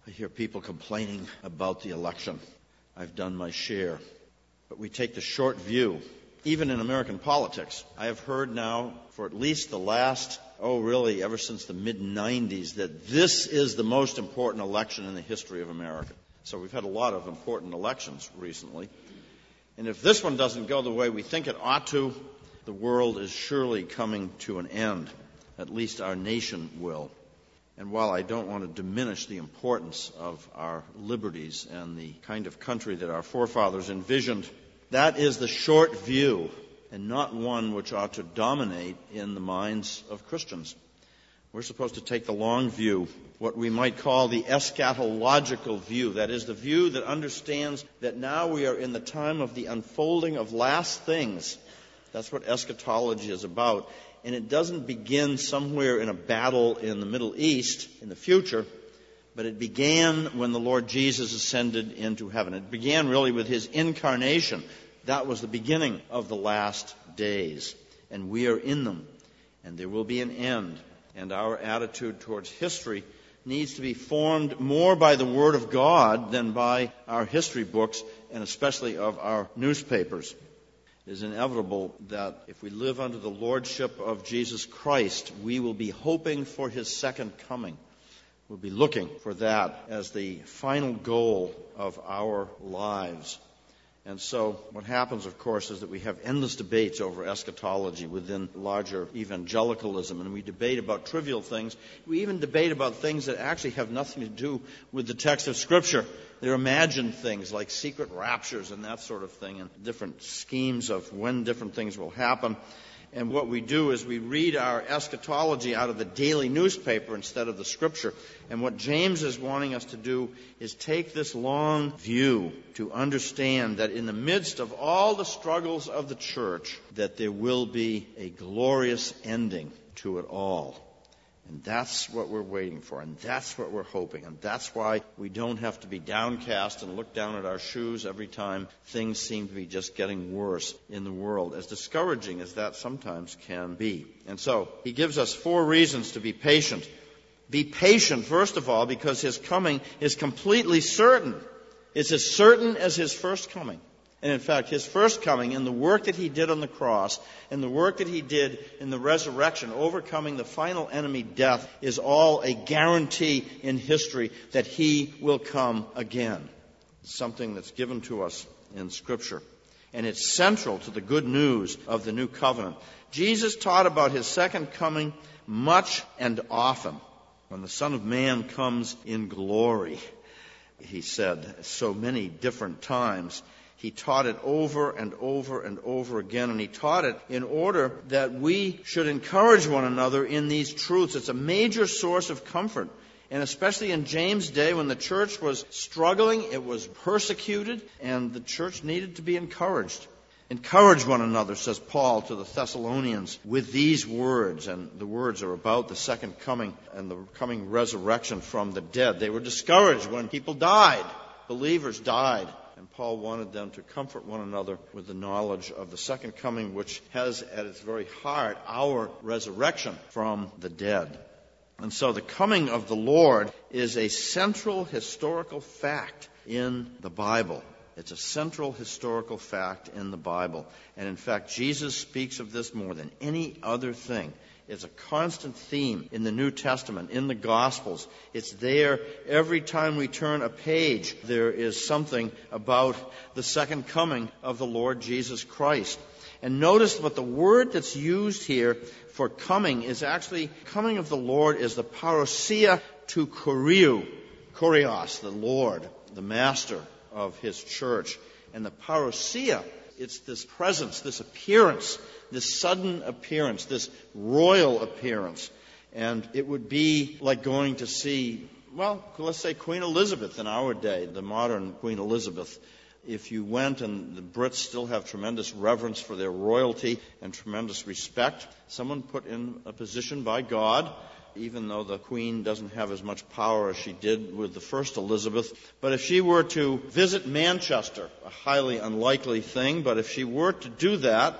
I hear people complaining about the election. I've done my share. But we take the short view. Even in American politics, I have heard now for at least the last, ever since the mid-90s, that this is the most important election in the history of America. So we've had a lot of important elections recently. And if this one doesn't go the way we think it ought to, the world is surely coming to an end. At least our nation will. And while I don't want to diminish the importance of our liberties and the kind of country that our forefathers envisioned, that is the short view and not one which ought to dominate in the minds of Christians. We're supposed to take the long view, what we might call the eschatological view. That is the view that understands that now we are in the time of the unfolding of last things. That's what eschatology is about. And it doesn't begin somewhere in a battle in the Middle East in the future, but it began when the Lord Jesus ascended into heaven. It began really with his incarnation. That was the beginning of the last days. And we are in them. And there will be an end. And our attitude towards history needs to be formed more by the Word of God than by our history books, and especially of our newspapers. It is inevitable that if we live under the lordship of Jesus Christ, we will be hoping for his second coming. We'll be looking for that as the final goal of our lives. And so what happens, of course, is that we have endless debates over eschatology within larger evangelicalism, and we debate about trivial things. We even debate about things that actually have nothing to do with the text of Scripture. They're imagined things like secret raptures and that sort of thing, and different schemes of when different things will happen. And what we do is we read our eschatology out of the daily newspaper instead of the Scripture. And what James is wanting us to do is take this long view to understand that in the midst of all the struggles of the church, that there will be a glorious ending to it all. And that's what we're waiting for, and that's what we're hoping, and that's why we don't have to be downcast and look down at our shoes every time things seem to be just getting worse in the world, as discouraging as that sometimes can be. And so, he gives us 4 reasons to be patient. Be patient, first of all, because his coming is completely certain. It's as certain as his first coming. And in fact, his first coming and the work that he did on the cross and the work that he did in the resurrection, overcoming the final enemy, death, is all a guarantee in history that he will come again. It's something that's given to us in Scripture. And it's central to the good news of the new covenant. Jesus taught about his second coming much and often. When the Son of Man comes in glory, he said so many different times. He taught it over and over and over again, and he taught it in order that we should encourage one another in these truths. It's a major source of comfort, and especially in James' day when the church was struggling, it was persecuted, and the church needed to be encouraged. Encourage one another, says Paul to the Thessalonians, with these words, and the words are about the second coming and the coming resurrection from the dead. They were discouraged when people died, believers died. And Paul wanted them to comfort one another with the knowledge of the second coming, which has at its very heart our resurrection from the dead. And so the coming of the Lord is a central historical fact in the Bible. It's a central historical fact in the Bible. And in fact, Jesus speaks of this more than any other thing. It's a constant theme in the New Testament, in the Gospels. It's there every time we turn a page. There is something about the second coming of the Lord Jesus Christ. And notice what the word that's used here for coming is actually, coming of the Lord is the parousia to kuriou. Kurios, the Lord, the master of his church. And the parousia, it's this presence, this appearance, this sudden appearance, this royal appearance. And it would be like going to see, well, let's say Queen Elizabeth in our day, the modern Queen Elizabeth. If you went, and the Brits still have tremendous reverence for their royalty and tremendous respect, someone put in a position by God, even though the Queen doesn't have as much power as she did with the first Elizabeth. But if she were to visit Manchester, a highly unlikely thing, but if she were to do that,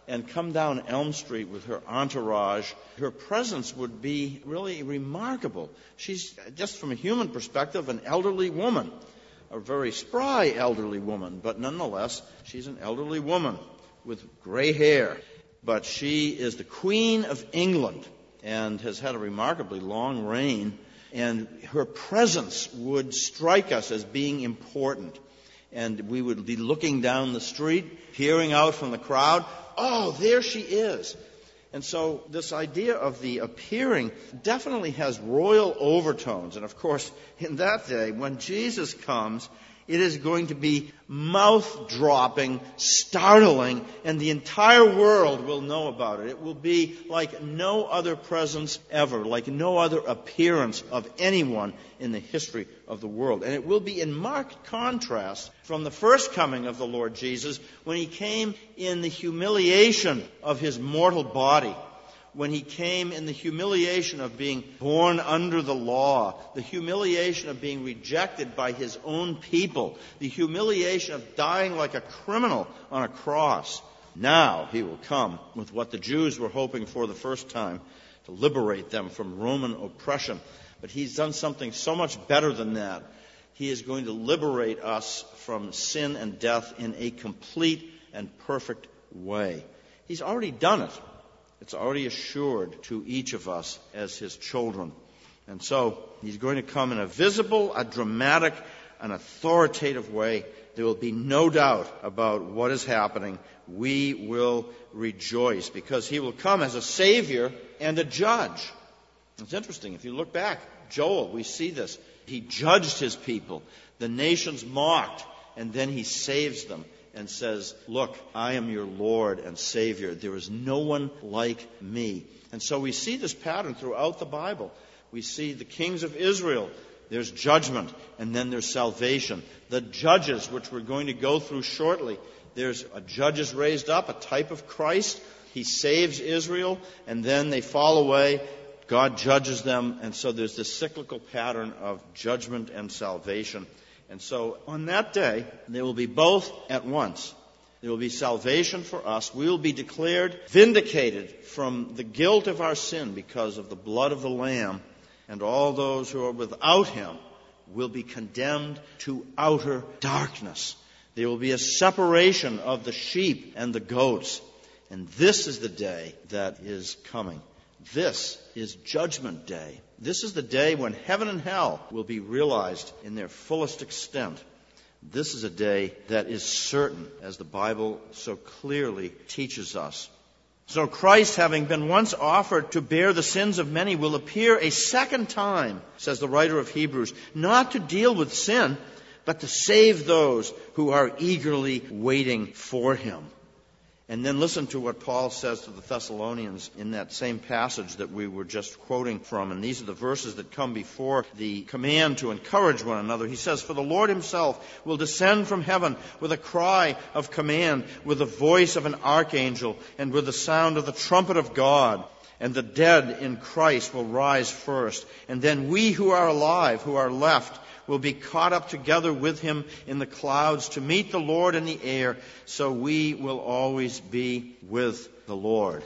and come down Elm Street with her entourage, her presence would be really remarkable. She's, just from a human perspective, an elderly woman, a very spry elderly woman, but nonetheless, she's an elderly woman with gray hair. But she is the Queen of England and has had a remarkably long reign, and her presence would strike us as being important. And we would be looking down the street, peering out from the crowd. Oh, there she is. And so this idea of the appearing definitely has royal overtones. And of course, in that day, when Jesus comes, it is going to be mouth-dropping, startling, and the entire world will know about it. It will be like no other presence ever, like no other appearance of anyone in the history of the world. And it will be in marked contrast from the first coming of the Lord Jesus, when he came in the humiliation of his mortal body, when he came in the humiliation of being born under the law, the humiliation of being rejected by his own people, the humiliation of dying like a criminal on a cross. Now he will come with what the Jews were hoping for the first time, to liberate them from Roman oppression. But he's done something so much better than that. He is going to liberate us from sin and death in a complete and perfect way. He's already done it. It's already assured to each of us as his children. And so he's going to come in a visible, a dramatic, an authoritative way. There will be no doubt about what is happening. We will rejoice because he will come as a Savior and a judge. It's interesting. If you look back, Joel, we see this. He judged his people. The nations mocked, and then he saves them and says, look, I am your Lord and Savior. There is no one like me. And so we see this pattern throughout the Bible. We see the kings of Israel. There's judgment, and then there's salvation. The judges, which we're going to go through shortly, there's a judge is raised up, a type of Christ. He saves Israel, and then they fall away. God judges them, and so there's this cyclical pattern of judgment and salvation. And so on that day, there will be both at once. There will be salvation for us. We will be declared vindicated from the guilt of our sin because of the blood of the Lamb. And all those who are without him will be condemned to outer darkness. There will be a separation of the sheep and the goats. And this is the day that is coming. This is Judgment Day. This is the day when heaven and hell will be realized in their fullest extent. This is a day that is certain, as the Bible so clearly teaches us. So Christ, having been once offered to bear the sins of many, will appear a second time, says the writer of Hebrews, not to deal with sin, but to save those who are eagerly waiting for him. And then listen to what Paul says to the Thessalonians in that same passage that we were just quoting from. And these are the verses that come before the command to encourage one another. He says, for the Lord himself will descend from heaven with a cry of command, with the voice of an archangel, and with the sound of the trumpet of God. And the dead in Christ will rise first. And then we who are alive, who are left, will be caught up together with him in the clouds to meet the Lord in the air, so we will always be with the Lord.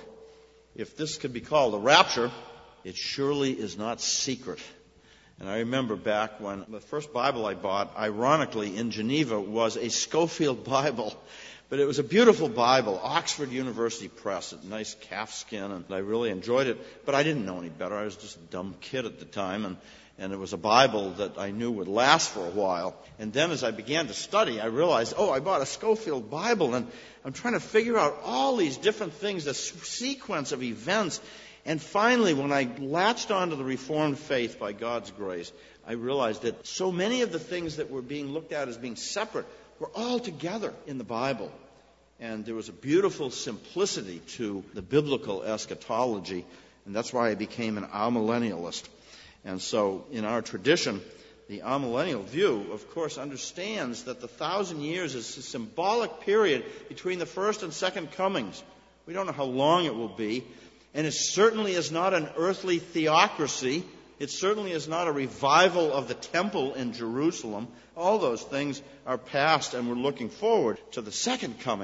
If this could be called a rapture, it surely is not secret. And I remember back when the first Bible I bought, ironically, in Geneva, was a Schofield Bible. But it was a beautiful Bible, Oxford University Press, a nice calfskin, and I really enjoyed it. But I didn't know any better. I was just a dumb kid at the time, and it was a Bible that I knew would last for a while. And then as I began to study, I realized, I bought a Schofield Bible, and I'm trying to figure out all these different things, the sequence of events. And finally, when I latched onto the Reformed faith by God's grace, I realized that so many of the things that were being looked at as being separate were all together in the Bible. And there was a beautiful simplicity to the biblical eschatology, and that's why I became an amillennialist. And so in our tradition, the amillennial view, of course, understands that the 1,000 years is a symbolic period between the first and second comings. We don't know how long it will be. And it certainly is not an earthly theocracy. It certainly is not a revival of the temple in Jerusalem. All those things are past, and we're looking forward to the second coming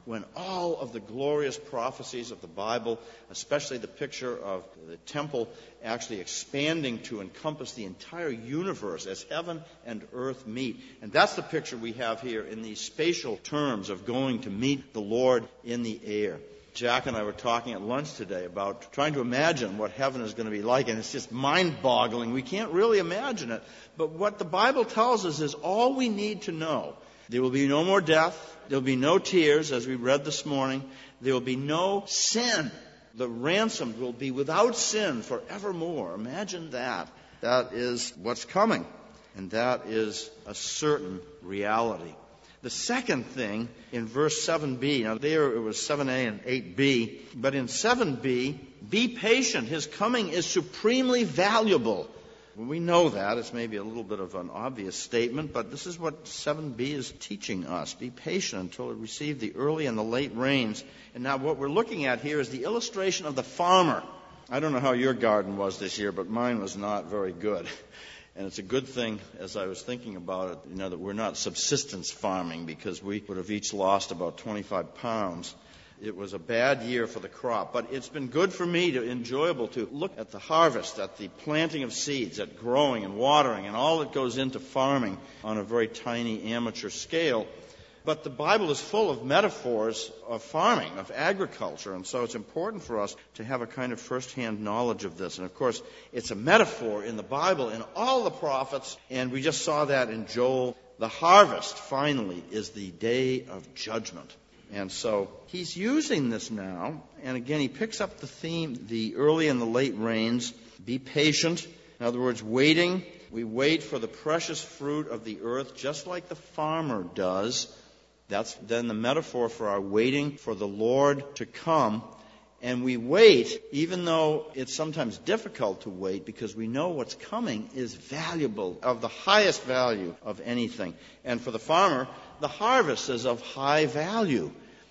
when all of the glorious prophecies of the Bible, especially the picture of the temple actually expanding to encompass the entire universe as heaven and earth meet. And that's the picture we have here in these spatial terms of going to meet the Lord in the air. Jack and I were talking at lunch today about trying to imagine what heaven is going to be like, and it's just mind-boggling. We can't really imagine it. But what the Bible tells us is all we need to know. There will be no more death. There will be no tears, as we read this morning. There will be no sin. The ransomed will be without sin forevermore. Imagine that. That is what's coming, and that is a certain reality. The second thing in verse 7b, now there it was 7a and 8b, but in 7b, be patient. His coming is supremely valuable. We know that. It's maybe a little bit of an obvious statement, but this is what 7b is teaching us. Be patient until it receive the early and the late rains. And now what we're looking at here is the illustration of the farmer. I don't know how your garden was this year, but mine was not very good. And it's a good thing, as I was thinking about it, that we're not subsistence farming, because we would have each lost about 25 pounds. It was a bad year for the crop, but it's been good for me, enjoyable to look at the harvest, at the planting of seeds, at growing and watering, and all that goes into farming on a very tiny amateur scale. But the Bible is full of metaphors of farming, of agriculture, and so it's important for us to have a kind of first-hand knowledge of this. And of course, it's a metaphor in the Bible, in all the prophets, and we just saw that in Joel. The harvest, finally, is the day of judgment. And so he's using this now, and again, he picks up the theme, the early and the late rains. Be patient. In other words, waiting. We wait for the precious fruit of the earth, just like the farmer does. That's then the metaphor for our waiting for the Lord to come. And we wait, even though it's sometimes difficult to wait, because we know what's coming is valuable, of the highest value of anything. And for the farmer, the harvest is of high value.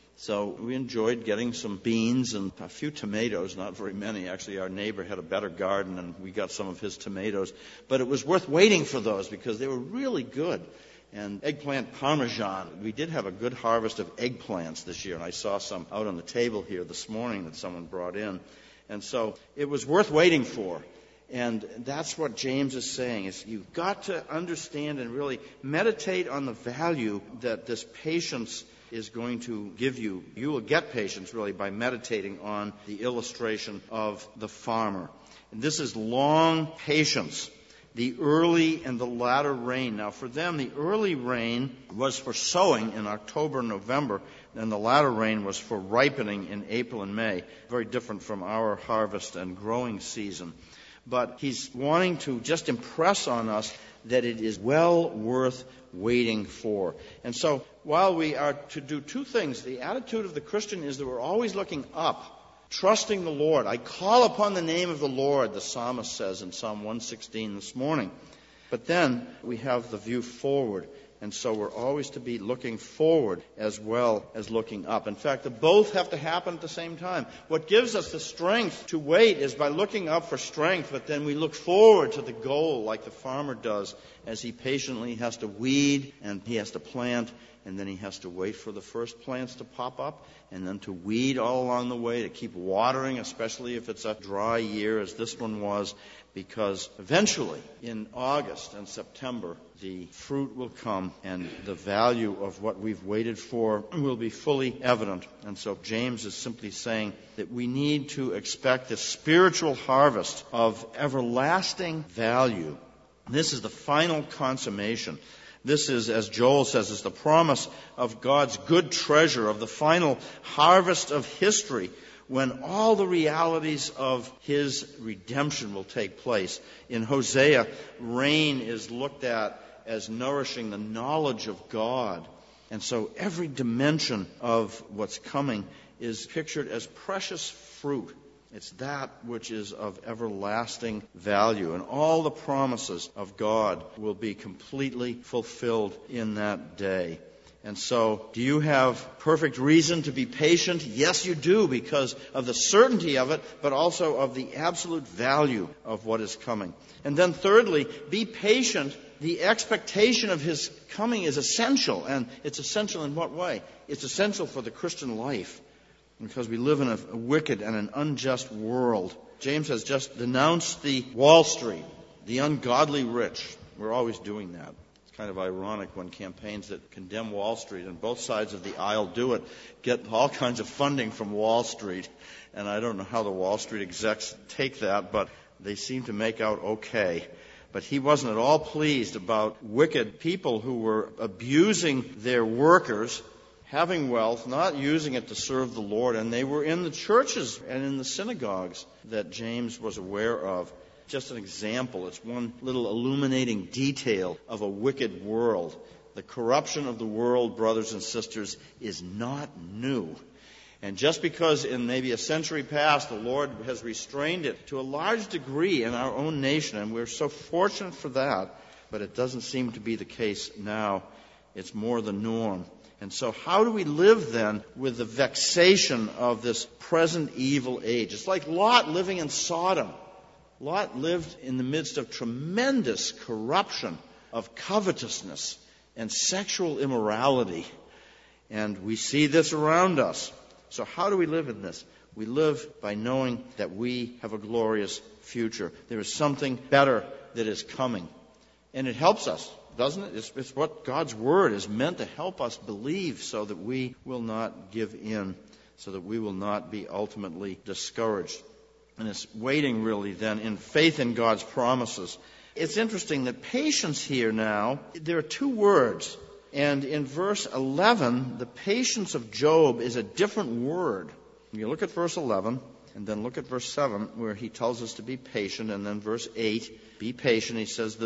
So we enjoyed getting some beans and a few tomatoes, not very many. Actually, our neighbor had a better garden, and we got some of his tomatoes. But it was worth waiting for those because they were really good. And eggplant parmesan. We did have a good harvest of eggplants this year, and I saw some out on the table here this morning that someone brought in. And so it was worth waiting for. And that's what James is saying, is you've got to understand and really meditate on the value that this patience is going to give you. You will get patience, really, by meditating on the illustration of the farmer. And this is long patience. The early and the latter rain. Now, for them, the early rain was for sowing in October and November, and the latter rain was for ripening in April and May. Very different from our harvest and growing season. But he's wanting to just impress on us that it is well worth waiting for. And so, while we are to do two things, the attitude of the Christian is that we're always looking up, trusting the Lord. I call upon the name of the Lord, the psalmist says in Psalm 116 this morning. But then we have the view forward. And so we're always to be looking forward as well as looking up. In fact, both have to happen at the same time. What gives us the strength to wait is by looking up for strength, but then we look forward to the goal like the farmer does as he patiently has to weed and he has to plant, and then he has to wait for the first plants to pop up, and then to weed all along the way, to keep watering, especially if it's a dry year as this one was, because eventually in August and September the fruit will come and the value of what we've waited for will be fully evident. And so James is simply saying that we need to expect a spiritual harvest of everlasting value. This is the final consummation. This is, as Joel says, is the promise of God's good treasure, of the final harvest of history, when all the realities of his redemption will take place. In Hosea, rain is looked at as nourishing the knowledge of God. And so every dimension of what's coming is pictured as precious fruit. It's that which is of everlasting value. And all the promises of God will be completely fulfilled in that day. And so, do you have perfect reason to be patient? Yes, you do, because of the certainty of it, but also of the absolute value of what is coming. And then thirdly, be patient. The expectation of His coming is essential. And it's essential in what way? It's essential for the Christian life, because we live in a wicked and an unjust world. James has just denounced the Wall Street, the ungodly rich. We're always doing that. It's kind of ironic when campaigns that condemn Wall Street, and both sides of the aisle do it, get all kinds of funding from Wall Street. And I don't know how the Wall Street execs take that, but they seem to make out okay. But he wasn't at all pleased about wicked people who were abusing their workers, having wealth, not using it to serve the Lord. And they were in the churches and in the synagogues that James was aware of. Just an example. It's one little illuminating detail of a wicked world. The corruption of the world, brothers and sisters, is not new. And just because in maybe a century past the Lord has restrained it to a large degree in our own nation, and we're so fortunate for that, but it doesn't seem to be the case now. It's more the norm. And so how do we live then with the vexation of this present evil age? It's like Lot living in Sodom. Lot lived in the midst of tremendous corruption, of covetousness and sexual immorality. And we see this around us. So how do we live in this? We live by knowing that we have a glorious future. There is something better that is coming. And it helps us, doesn't it? It's what God's Word is meant to help us believe, so that we will not give in, so that we will not be ultimately discouraged. And it's waiting really then in faith in God's promises. It's interesting that patience here now, there are two words. And in verse 11, the patience of Job is a different word. You look at verse 11, and then look at verse 7, where he tells us to be patient. And then verse 8, be patient. He says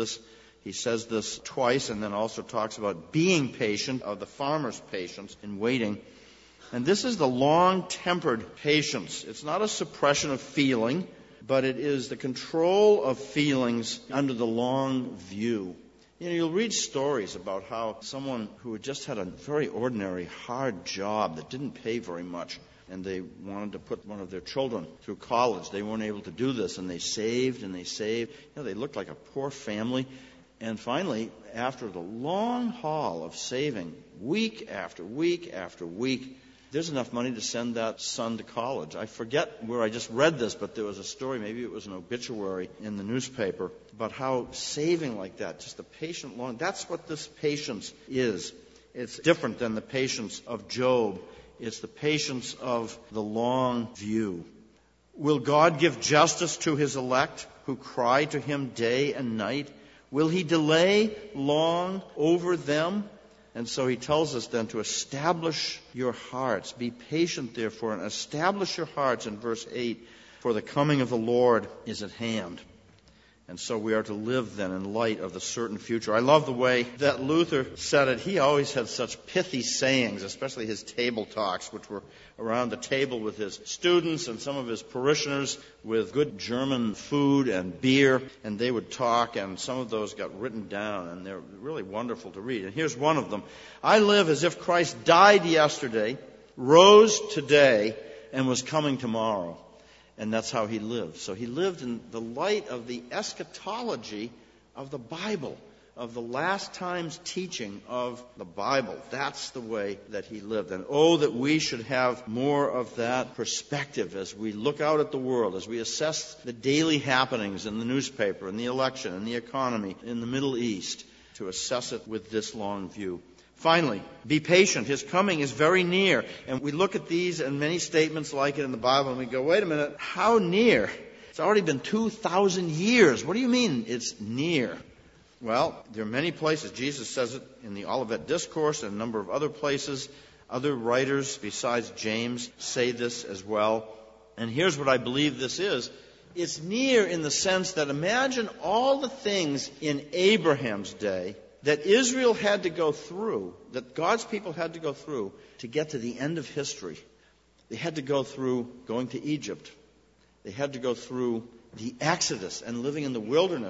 this twice, and then also talks about being patient, of the farmer's patience in waiting. And this is the long-tempered patience. It's not a suppression of feeling, but it is the control of feelings under the long view. You'll read stories about how someone who had just had a very ordinary, hard job that didn't pay very much, and they wanted to put one of their children through college. They weren't able to do this, and they saved and they saved. They looked like a poor family. And finally, after the long haul of saving, week after week after week, there's enough money to send that son to college. I forget where I just read this, but there was a story, maybe it was an obituary in the newspaper, about how saving like that, just the patient long, that's what this patience is. It's different than the patience of Job. It's the patience of the long view. Will God give justice to His elect who cry to Him day and night? Will He delay long over them? And so he tells us then to establish your hearts. Be patient, therefore, and establish your hearts in verse 8, for the coming of the Lord is at hand. And so we are to live then in light of the certain future. I love the way that Luther said it. He always had such pithy sayings, especially his table talks, which were around the table with his students and some of his parishioners with good German food and beer. And they would talk, and some of those got written down, and they're really wonderful to read. And here's one of them. I live as if Christ died yesterday, rose today, and was coming tomorrow. And that's how he lived. So he lived in the light of the eschatology of the Bible, of the last time's teaching of the Bible. That's the way that he lived. And oh, that we should have more of that perspective as we look out at the world, as we assess the daily happenings in the newspaper, in the election, in the economy, in the Middle East, to assess it with this long view. Finally, be patient. His coming is very near. And we look at these and many statements like it in the Bible, and we go, wait a minute, how near? It's already been 2,000 years. What do you mean it's near? Well, there are many places. Jesus says it in the Olivet Discourse and a number of other places. Other writers besides James say this as well. And here's what I believe this is. It's near in the sense that imagine all the things in Abraham's day that Israel had to go through, that God's people had to go through to get to the end of history. They had to go through going to Egypt. They had to go through the Exodus and living in the wilderness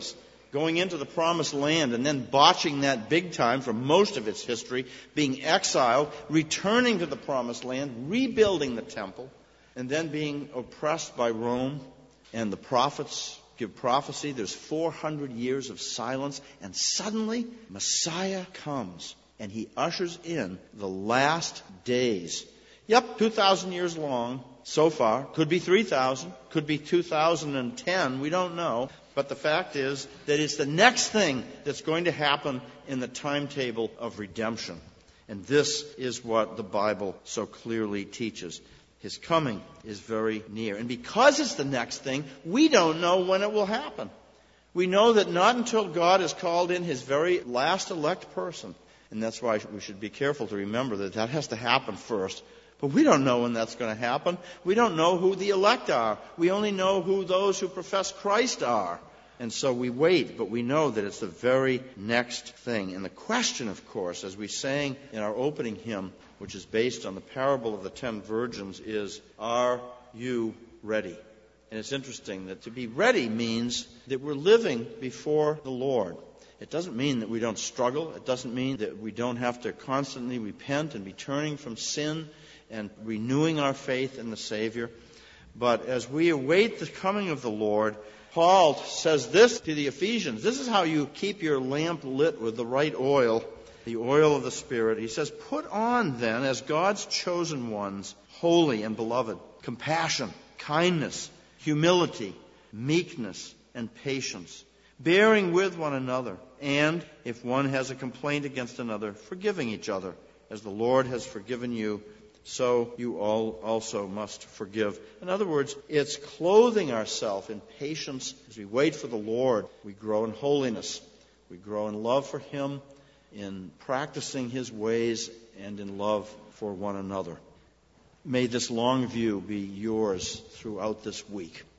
going into the promised land and then botching that big time for most of its history, being exiled, returning to the promised land, rebuilding the temple, and then being oppressed by Rome. And the prophets give prophecy. There's 400 years of silence, and suddenly Messiah comes, and he ushers in the last days. Yep, 2,000 years long so far. Could be 3,000, could be 2010, we don't know. But the fact is that it's the next thing that's going to happen in the timetable of redemption. And this is what the Bible so clearly teaches. His coming is very near. And because it's the next thing, we don't know when it will happen. We know that not until God has called in his very last elect person. And that's why we should be careful to remember that that has to happen first. But we don't know when that's going to happen. We don't know who the elect are. We only know who those who profess Christ are. And so we wait, but we know that it's the very next thing. And the question, of course, as we sang in our opening hymn, which is based on the parable of the 10 virgins, is, are you ready? And it's interesting that to be ready means that we're living before the Lord. It doesn't mean that we don't struggle. It doesn't mean that we don't have to constantly repent and be turning from sin and renewing our faith in the Savior. But as we await the coming of the Lord, Paul says this to the Ephesians. This is how you keep your lamp lit with the right oil, the oil of the Spirit. He says, put on then, as God's chosen ones, holy and beloved, compassion, kindness, humility, meekness, and patience, bearing with one another, and, if one has a complaint against another, forgiving each other, as the Lord has forgiven you, so you all also must forgive. In other words, it's clothing ourselves in patience as we wait for the Lord. We grow in holiness. We grow in love for him, in practicing his ways, and in love for one another. May this long view be yours throughout this week.